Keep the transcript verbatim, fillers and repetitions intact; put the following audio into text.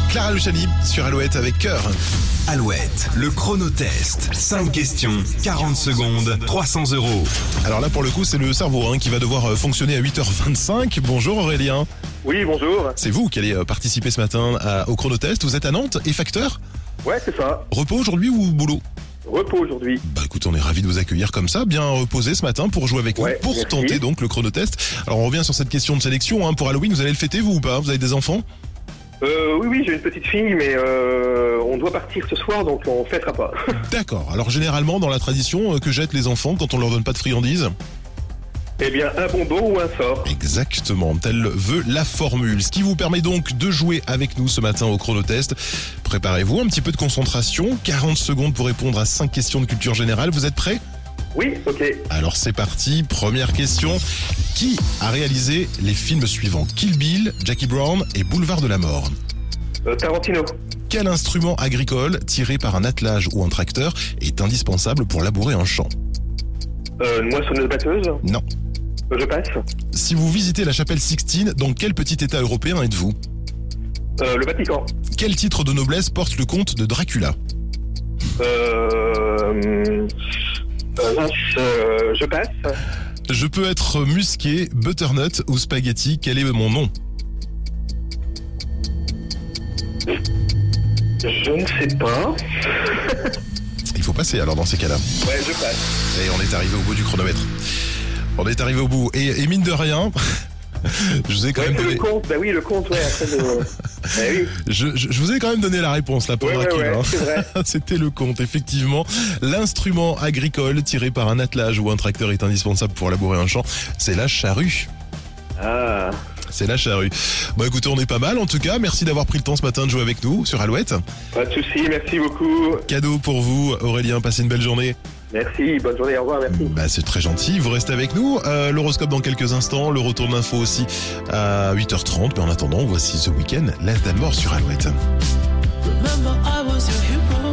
Clara Luciani sur Alouette avec Cœur. Alouette, le chronotest. cinq questions, quarante secondes, trois cents euros. Alors là, pour le coup, c'est le cerveau hein, qui va devoir fonctionner à huit heures vingt-cinq. Bonjour Aurélien. Oui, bonjour. C'est vous qui allez participer ce matin à, au chronotest. Vous êtes à Nantes et facteur ? Ouais, c'est ça. Repos aujourd'hui ou boulot ? Repos aujourd'hui. Bah écoute, on est ravis de vous accueillir comme ça, bien reposé ce matin pour jouer avec Ouais, nous, pour merci. tenter donc le chronotest. Alors on revient sur cette question de sélection. Hein. Pour Halloween, vous allez le fêter vous ou pas ? Vous avez des enfants ? Euh, oui, oui, j'ai une petite fille, mais euh, on doit partir ce soir, donc on fêtera pas. D'accord. Alors généralement, dans la tradition, euh, que jettent les enfants quand on leur donne pas de friandises ? Eh bien, un bonbon ou un sort. Exactement, telle veut la formule. Ce qui vous permet donc de jouer avec nous ce matin au chronotest. Préparez-vous, un petit peu de concentration. quarante secondes pour répondre à cinq questions de culture générale. Vous êtes prêts ? Oui, ok. Alors c'est parti, première question. Qui a réalisé les films suivants ? Kill Bill, Jackie Brown et Boulevard de la Mort. Euh, Tarantino. Quel instrument agricole tiré par un attelage ou un tracteur est indispensable pour labourer un champ ? Euh, une moissonneuse batteuse. Non. Euh, je passe. Si vous visitez la chapelle Sixtine, dans quel petit état européen êtes-vous ? Euh, le Vatican. Quel titre de noblesse porte le comte de Dracula ? Euh... euh, mince, euh, je passe. Je peux être musqué, butternut ou spaghetti. Quel est mon nom ? Je ne sais pas. Il faut passer alors dans ces cas-là. Ouais, je passe. Et on est arrivé au bout du chronomètre. On est arrivé au bout. Et, et mine de rien, je vous ai quand Ouais, même c'est donné... le compte. Bah oui, le compte, ouais, après le... Eh oui. Je, je, je vous ai quand même donné la réponse là pour Ouais, ouais, Dracula. ouais, c'est vrai. C'était le compte, effectivement. L'instrument agricole tiré par un attelage ou un tracteur est indispensable pour labourer un champ. C'est la charrue. Ah... C'est la charrue. Bon écoutez, on est pas mal en tout cas. Merci d'avoir pris le temps ce matin de jouer avec nous sur Alouette. Pas de soucis, merci beaucoup. Cadeau pour vous, Aurélien. Passez une belle journée. Merci, bonne journée, au revoir, merci. Bah, c'est très gentil. Vous restez avec nous. Euh, l'horoscope dans quelques instants. Le retour d'info aussi à huit heures trente. Mais en attendant, voici The Weeknd, Less Than More sur Alouette. Remember I was your hero.